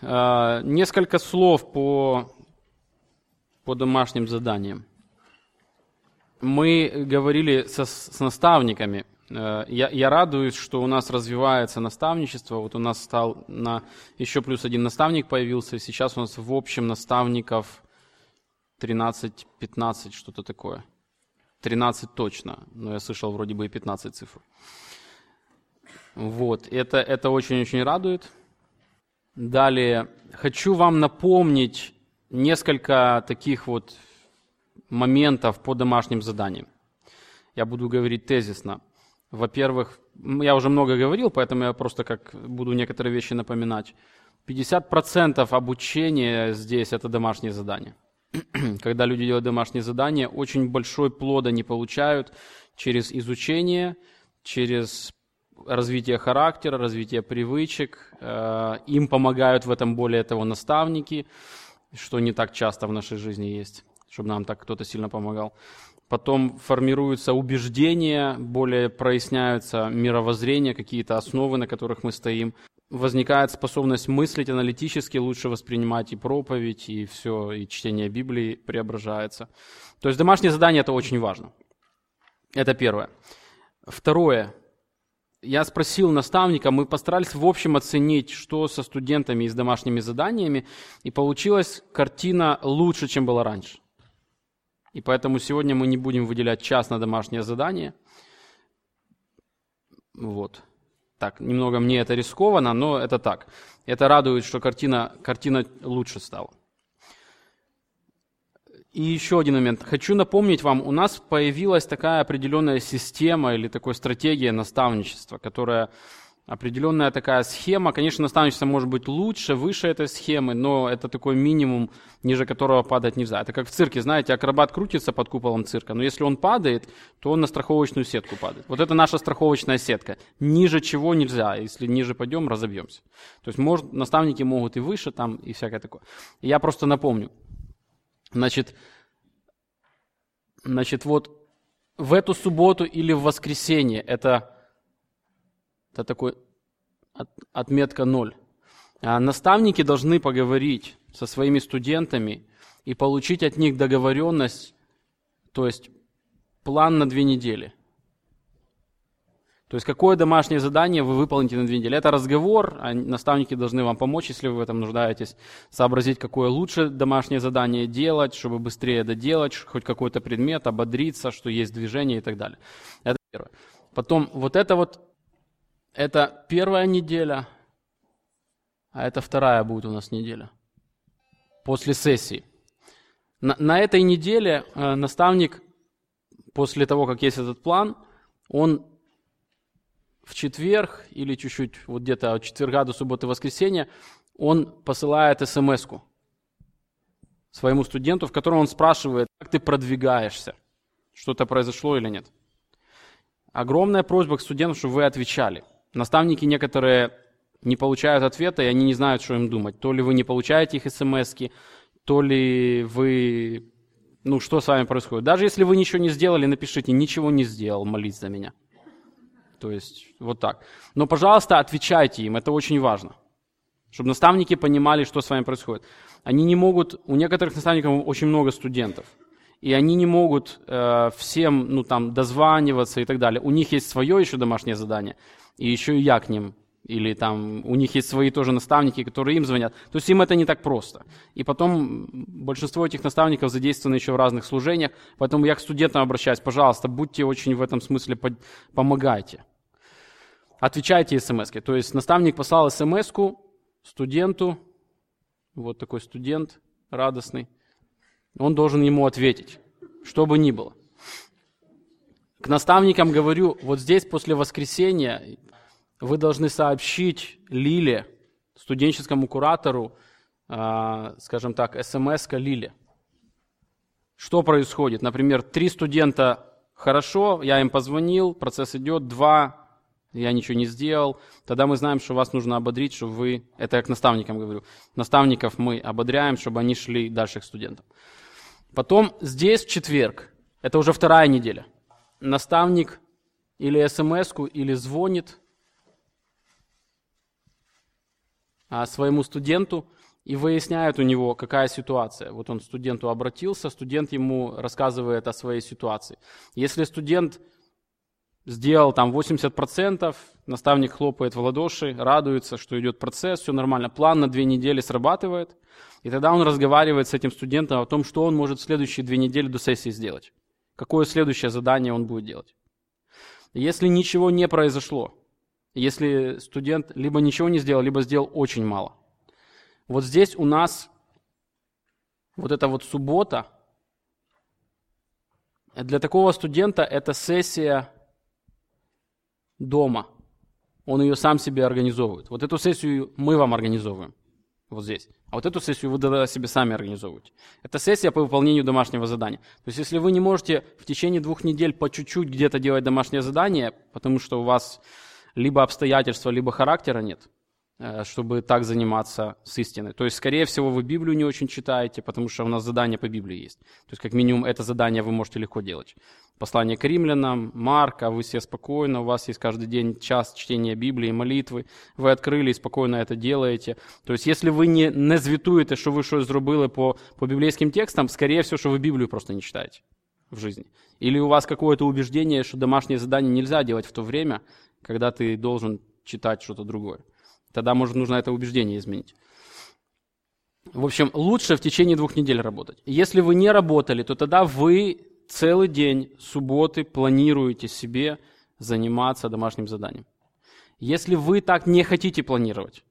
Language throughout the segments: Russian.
Несколько слов по домашним заданиям. Мы говорили с наставниками. Я радуюсь, что у нас развивается наставничество. Вот у нас стал еще плюс один наставник появился. Сейчас у нас в общем наставников 13-15, что-то такое. 13 точно, но я слышал вроде бы и 15 цифр. Вот, это очень-очень радует. Далее, хочу вам напомнить несколько таких вот моментов по домашним заданиям. Я буду говорить тезисно. Во-первых, я уже много говорил, поэтому я просто буду некоторые вещи напоминать. 50% обучения здесь – это домашние задания. Когда люди делают домашние задания, очень большой плод они получают через изучение, через развитие характера, развитие привычек. Им помогают в этом, более того, наставники, что не так часто в нашей жизни есть, чтобы нам так кто-то сильно помогал. Потом формируются убеждения, более проясняются мировоззрение, какие-то основы, на которых мы стоим. Возникает способность мыслить аналитически, лучше воспринимать и проповедь, и все, и чтение Библии преображается. То есть домашнее задание – это очень важно. Это первое. Второе. Я спросил наставника, мы постарались в общем оценить, что со студентами и с домашними заданиями, и получилась картина лучше, чем была раньше. И поэтому сегодня мы не будем выделять час на домашнее задание. Вот. Так, немного мне это рискованно, но это так. Это радует, что картина лучше стала. И еще один момент. Хочу напомнить вам, у нас появилась такая определенная система или такая стратегия наставничества, которая определенная такая схема. Конечно, наставничество может быть лучше, выше этой схемы, но это такой минимум, ниже которого падать нельзя. Это как в цирке, знаете, акробат крутится под куполом цирка, но если он падает, то он на страховочную сетку падает. Вот это наша страховочная сетка. Ниже чего нельзя, если ниже пойдем, разобьемся. То есть наставники могут и выше там, и всякое такое. И я просто напомню. Значит, вот в эту субботу или в воскресенье это такой отметка 0. Наставники должны поговорить со своими студентами и получить от них договоренность, то есть план на 2 недели. То есть какое домашнее задание вы выполните на 2 недели. Это разговор, а наставники должны вам помочь, если вы в этом нуждаетесь, сообразить, какое лучше домашнее задание делать, чтобы быстрее доделать, хоть какой-то предмет, ободриться, что есть движение и так далее. Это первое. Потом это первая неделя, а это вторая будет у нас неделя после сессии. На этой неделе наставник, после того, как есть этот план, он в четверг или чуть-чуть, вот где-то от четверга до субботы, воскресенья, он посылает смс-ку своему студенту, в котором он спрашивает, как ты продвигаешься, что-то произошло или нет. Огромная просьба к студентам, чтобы вы отвечали. Наставники некоторые не получают ответа, и они не знают, что им думать. То ли вы не получаете их смс-ки, то ли вы... что с вами происходит. Даже если вы ничего не сделали, напишите, ничего не сделал, молись за меня. То есть вот так. Но, пожалуйста, отвечайте им, это очень важно. Чтобы наставники понимали, что с вами происходит. Они не могут, у некоторых наставников очень много студентов, и они не могут всем дозваниваться и так далее. У них есть свое еще домашнее задание, и еще и я к ним. Или у них есть свои тоже наставники, которые им звонят. То есть им это не так просто. И потом большинство этих наставников задействованы еще в разных служениях. Поэтому я к студентам обращаюсь. Пожалуйста, будьте очень в этом смысле, помогайте. Отвечайте смс-ки. То есть наставник послал смс-ку студенту. Вот такой студент радостный. Он должен ему ответить, что бы ни было. К наставникам говорю, вот здесь после воскресенья вы должны сообщить Лиле, студенческому куратору, скажем так, смс-ка Лиле. Что происходит? Например, 3 студента хорошо, я им позвонил, процесс идет, 2 я ничего не сделал. Тогда мы знаем, что вас нужно ободрить, чтобы вы, это я к наставникам говорю, наставников мы ободряем, чтобы они шли дальше к студентам. Потом здесь в четверг, это уже 2-я неделя, наставник или смс-ку, или звонит, своему студенту и выясняют у него, какая ситуация. Вот он к студенту обратился, студент ему рассказывает о своей ситуации. Если студент сделал там 80%, наставник хлопает в ладоши, радуется, что идет процесс, все нормально, план на 2 недели срабатывает, и тогда он разговаривает с этим студентом о том, что он может в следующие 2 недели до сессии сделать, какое следующее задание он будет делать. Если ничего не произошло, если студент либо ничего не сделал, либо сделал очень мало, вот здесь у нас вот эта вот суббота, для такого студента это сессия дома. Он ее сам себе организовывает. Вот эту сессию мы вам организовываем. Вот здесь. А вот эту сессию вы тогда себе сами организовываете. Это сессия по выполнению домашнего задания. То есть если вы не можете в течение 2 недель по чуть-чуть где-то делать домашнее задание, потому что у вас либо обстоятельства, либо характера нет, чтобы так заниматься с истиной. То есть, скорее всего, вы Библию не очень читаете, потому что у нас задание по Библии есть. То есть, как минимум, это задание вы можете легко делать. Послание к римлянам, Марка, вы все спокойно, у вас есть каждый день час чтения Библии, молитвы, вы открыли и спокойно это делаете. То есть, если вы не звітуєте, що ви щось зробили по библейским текстам, скорее всего, что вы Библию просто не читаете в жизни. Или у вас какое-то убеждение, что домашнее задание нельзя делать в то время, когда ты должен читать что-то другое. Тогда, может, нужно это убеждение изменить. В общем, лучше в течение 2 недель работать. Если вы не работали, то тогда вы целый день субботы планируете себе заниматься домашним заданием. Если вы так не хотите планировать,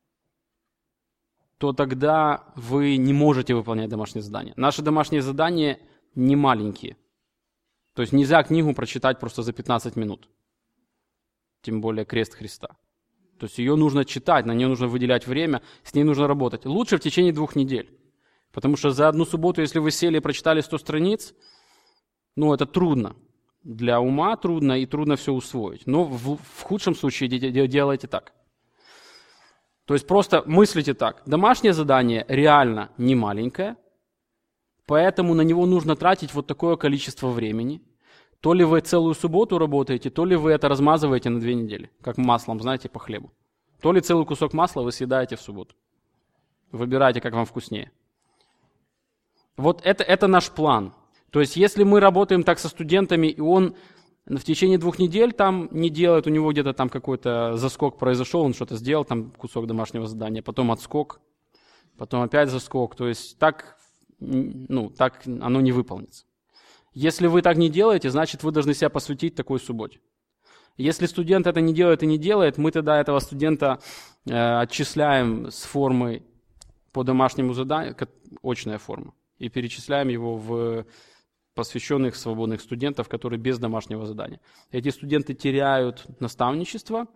то тогда вы не можете выполнять домашние задания. Наши домашние задания не маленькие. То есть нельзя книгу прочитать просто за 15 минут. Тем более крест Христа. То есть ее нужно читать, на нее нужно выделять время, с ней нужно работать. Лучше в течение 2 недель. Потому что за одну субботу, если вы сели и прочитали 100 страниц, это трудно. Для ума трудно, и трудно все усвоить. Но в худшем случае делайте так. То есть просто мыслите так. Домашнее задание реально не маленькое, поэтому на него нужно тратить вот такое количество времени. То ли вы целую субботу работаете, то ли вы это размазываете на 2 недели, как маслом, знаете, по хлебу. То ли целый кусок масла вы съедаете в субботу. Выбирайте, как вам вкуснее. Вот это наш план. То есть если мы работаем так со студентами, и он в течение 2 недель там не делает, у него где-то там какой-то заскок произошел, он что-то сделал, там кусок домашнего задания, потом отскок, потом опять заскок. То есть так оно не выполнится. Если вы так не делаете, значит, вы должны себя посвятить такой субботе. Если студент это не делает и не делает, мы тогда этого студента отчисляем с формы по домашнему заданию, очная форма, и перечисляем его в посвященных свободных студентов, которые без домашнего задания. Эти студенты теряют наставничество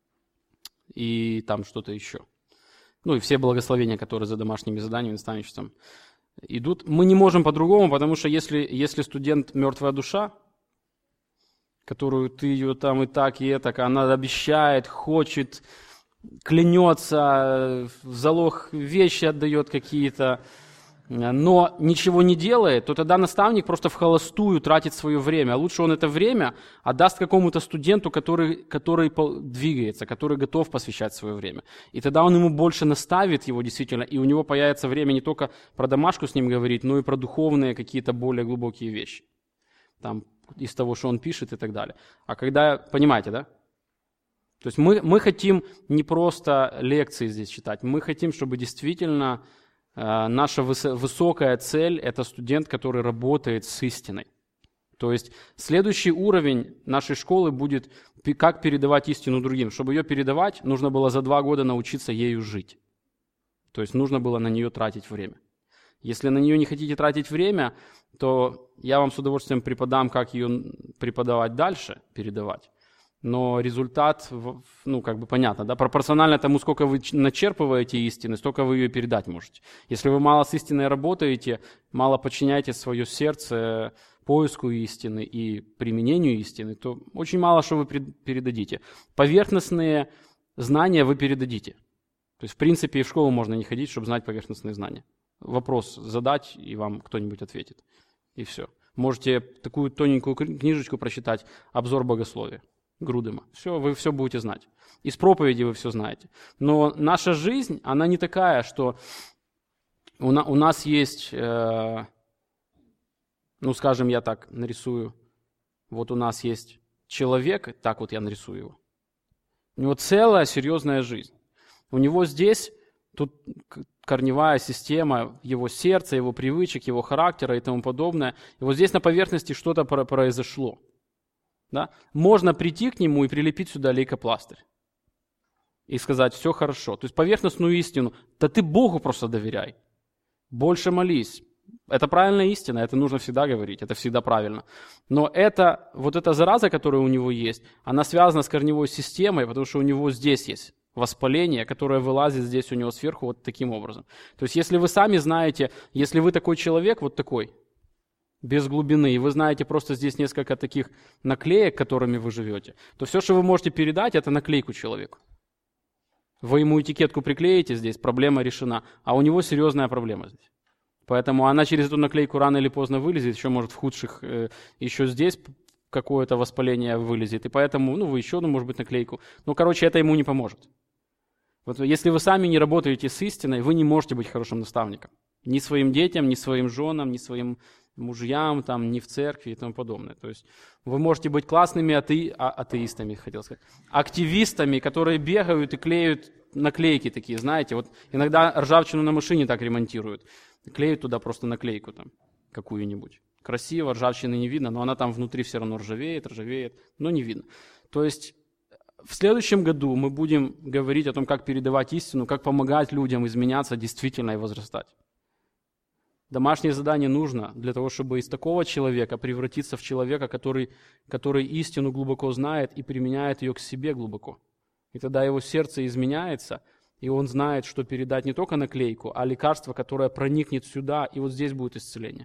и там что-то еще. И все благословения, которые за домашними заданиями, наставничеством идут. Мы не можем по-другому, потому что если студент мертвая душа, которую ты ее там и так, она обещает, хочет, клянется, в залог вещи отдает какие-то, но ничего не делает, то тогда наставник просто вхолостую тратит свое время. А лучше он это время отдаст какому-то студенту, который двигается, который готов посвящать свое время. И тогда он ему больше наставит его действительно, и у него появится время не только про домашку с ним говорить, но и про духовные какие-то более глубокие вещи. Там, из того, что он пишет и так далее. А когда, понимаете, да? То есть мы хотим не просто лекции здесь читать, мы хотим, чтобы действительно наша высокая цель – это студент, который работает с истиной. То есть следующий уровень нашей школы будет, как передавать истину другим. Чтобы ее передавать, нужно было за 2 года научиться ею жить. То есть нужно было на нее тратить время. Если на нее не хотите тратить время, то я вам с удовольствием преподам, как ее преподавать дальше, передавать. Но результат, понятно, да, пропорционально тому, сколько вы начерпываете истины, столько вы ее передать можете. Если вы мало с истиной работаете, мало подчиняете свое сердце поиску истины и применению истины, то очень мало что вы передадите. Поверхностные знания вы передадите. То есть, в принципе, и в школу можно не ходить, чтобы знать поверхностные знания. Вопрос задать, и вам кто-нибудь ответит. И все. Можете такую тоненькую книжечку прочитать «Обзор богословия». Грудема. Все, вы все будете знать. Из проповеди вы все знаете. Но наша жизнь, она не такая, что у нас есть, скажем, я так нарисую, вот у нас есть человек, так вот я нарисую его. У него целая серьезная жизнь. У него здесь, тут корневая система его сердца, его привычек, его характера и тому подобное. И вот здесь на поверхности что-то произошло. Да? Можно прийти к нему и прилепить сюда лейкопластырь. И сказать, все хорошо. То есть поверхностную истину, да ты Богу просто доверяй. Больше молись. Это правильная истина, это нужно всегда говорить, это всегда правильно. Но вот эта зараза, которая у него есть, она связана с корневой системой, потому что у него здесь есть воспаление, которое вылазит здесь у него сверху вот таким образом. То есть если вы сами знаете, если вы такой человек, вот такой, без глубины, и вы знаете просто здесь несколько таких наклеек, которыми вы живете, то все, что вы можете передать, это наклейку человеку. Вы ему этикетку приклеите здесь, проблема решена, а у него серьезная проблема здесь. Поэтому она через эту наклейку рано или поздно вылезет, еще может в худших, еще здесь какое-то воспаление вылезет, и поэтому, вы еще одну, может быть, наклейку. Это ему не поможет. Вот если вы сами не работаете с истиной, вы не можете быть хорошим наставником. Ни своим детям, ни своим женам, ни своим мужьям, ни в церкви и тому подобное. То есть вы можете быть классными атеистами, хотел сказать, активистами, которые бегают и клеют наклейки такие, знаете, вот иногда ржавчину на машине так ремонтируют. Клеют туда просто наклейку какую-нибудь. Красиво, ржавчины не видно, но она там внутри все равно ржавеет, но не видно. То есть в следующем году мы будем говорить о том, как передавать истину, как помогать людям изменяться действительно и возрастать. Домашнее задание нужно для того, чтобы из такого человека превратиться в человека, который истину глубоко знает и применяет ее к себе глубоко. И тогда его сердце изменяется, и он знает, что передать не только наклейку, а лекарство, которое проникнет сюда, и вот здесь будет исцеление.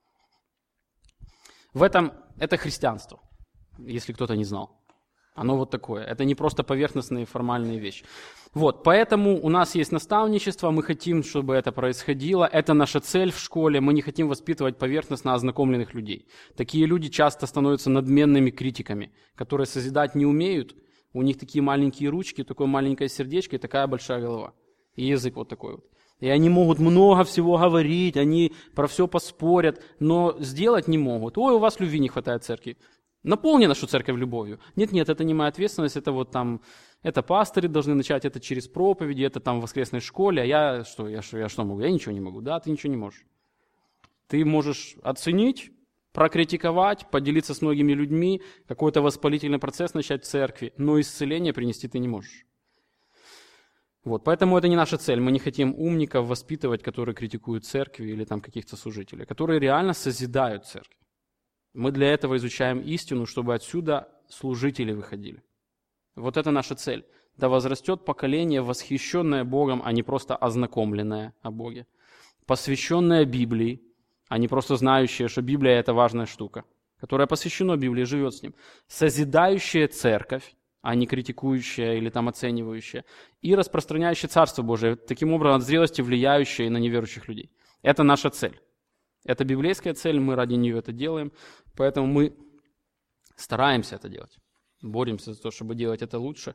Это христианство, если кто-то не знал. Оно вот такое. Это не просто поверхностные формальные вещи. Поэтому у нас есть наставничество, мы хотим, чтобы это происходило. Это наша цель в школе. Мы не хотим воспитывать поверхностно ознакомленных людей. Такие люди часто становятся надменными критиками, которые созидать не умеют. У них такие маленькие ручки, такое маленькое сердечко и такая большая голова. И язык вот такой вот. И они могут много всего говорить, они про все поспорят, но сделать не могут. Ой, у вас любви не хватает в церкви. Наполни нашу церковь любовью. Нет, это не моя ответственность, это пастыри должны начать, это через проповеди, это в воскресной школе, а я что могу? Я ничего не могу. Да, ты ничего не можешь. Ты можешь оценить, прокритиковать, поделиться с многими людьми, какой-то воспалительный процесс начать в церкви, но исцеление принести ты не можешь. Поэтому это не наша цель. Мы не хотим умников воспитывать, которые критикуют церкви или каких-то служителей, которые реально созидают церковь. Мы для этого изучаем истину, чтобы отсюда служители выходили. Вот это наша цель. Да возрастет поколение, восхищенное Богом, а не просто ознакомленное о Боге. Посвященное Библии, а не просто знающее, что Библия – это важная штука. Которое посвящено Библии, живет с ним. Созидающая церковь, а не критикующая или оценивающая. И распространяющая Царство Божие, таким образом от зрелости влияющая и на неверующих людей. Это наша цель. Это библейская цель, мы ради нее это делаем, поэтому мы стараемся это делать, боремся за то, чтобы делать это лучше.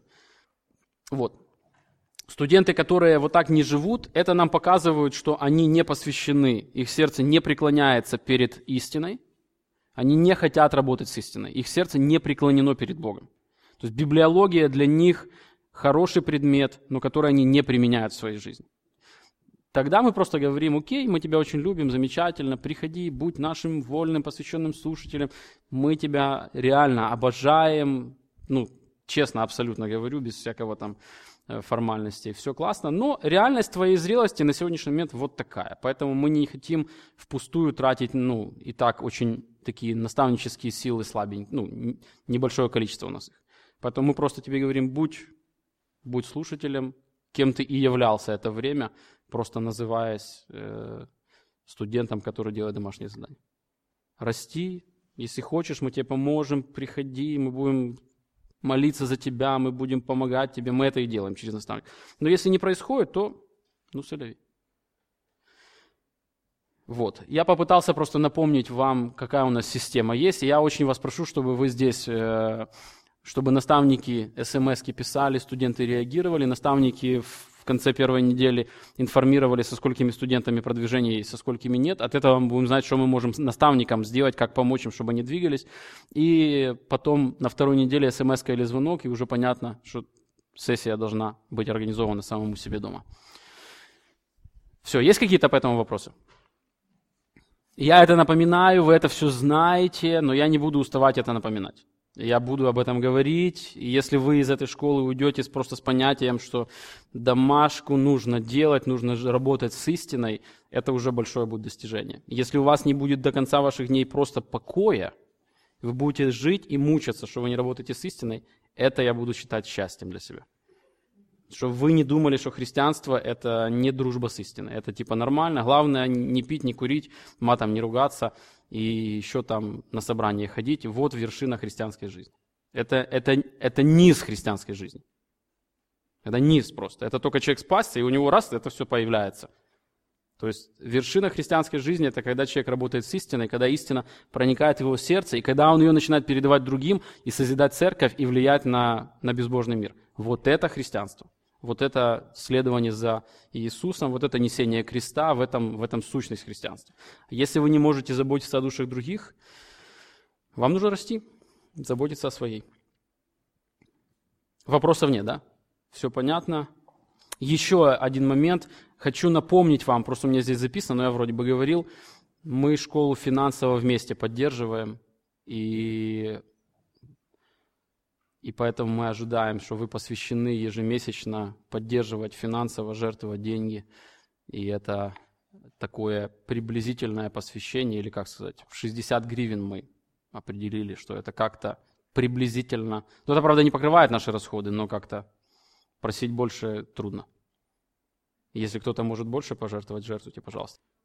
Студенты, которые вот так не живут, это нам показывают, что они не посвящены, их сердце не преклоняется перед истиной, они не хотят работать с истиной, их сердце не преклонено перед Богом. То есть библиология для них хороший предмет, но который они не применяют в своей жизни. Тогда мы просто говорим: окей, мы тебя очень любим, замечательно, приходи, будь нашим вольным, посвященным слушателем, мы тебя реально обожаем, честно, абсолютно говорю, без всякого формальностей, все классно, но реальность твоей зрелости на сегодняшний момент вот такая, поэтому мы не хотим впустую тратить, и так очень такие наставнические силы слабенькие, небольшое количество у нас их. Поэтому мы просто тебе говорим: будь слушателем, кем ты и являлся это время, просто называясь студентом, который делает домашнее задание. Расти, если хочешь, мы тебе поможем, приходи, мы будем молиться за тебя, мы будем помогать тебе, мы это и делаем через наставника. Но если не происходит, то соляви. Я попытался просто напомнить вам, какая у нас система есть, и я очень вас прошу, чтобы вы здесь чтобы наставники смс-ки писали, студенты реагировали, наставники в конце первой недели информировали, со сколькими студентами продвижение есть, со сколькими нет. От этого мы будем знать, что мы можем наставникам сделать, как помочь им, чтобы они двигались. И потом на второй неделе смс-ка или звонок, и уже понятно, что сессия должна быть организована самому себе дома. Все, есть какие-то по этому вопросы? Я это напоминаю, вы это все знаете, но я не буду уставать это напоминать. Я буду об этом говорить, и если вы из этой школы уйдете просто с понятием, что домашку нужно делать, нужно работать с истиной, это уже большое будет достижение. Если у вас не будет до конца ваших дней просто покоя, вы будете жить и мучиться, что вы не работаете с истиной, это я буду считать счастьем для себя. Чтобы вы не думали, что христианство – это не дружба с истиной. Это типа нормально. Главное не пить, не курить, матом не ругаться и еще там на собрание ходить. Вот вершина христианской жизни. Это низ христианской жизни. Это низ просто. Это только человек спасся, и у него раз это все появляется. То есть вершина христианской жизни – это когда человек работает с истиной, когда истина проникает в его сердце, и когда он ее начинает передавать другим, и созидать церковь, и влиять на безбожный мир. Вот это христианство. Вот это следование за Иисусом, вот это несение креста, в этом сущность христианства. Если вы не можете заботиться о душах других, вам нужно расти, заботиться о своей. Вопросов нет, да? Все понятно. Еще один момент. Хочу напомнить вам, просто у меня здесь записано, но я вроде бы говорил, мы школу финансово вместе поддерживаем, и поэтому мы ожидаем, что вы посвящены ежемесячно поддерживать финансово, жертвовать деньги. И это такое приблизительное посвящение, или как сказать, в 60 гривен мы определили, что это как-то приблизительно. Ну, это, правда, не покрывает наши расходы, но как-то просить больше трудно. Если кто-то может больше пожертвовать, жертвуйте, пожалуйста.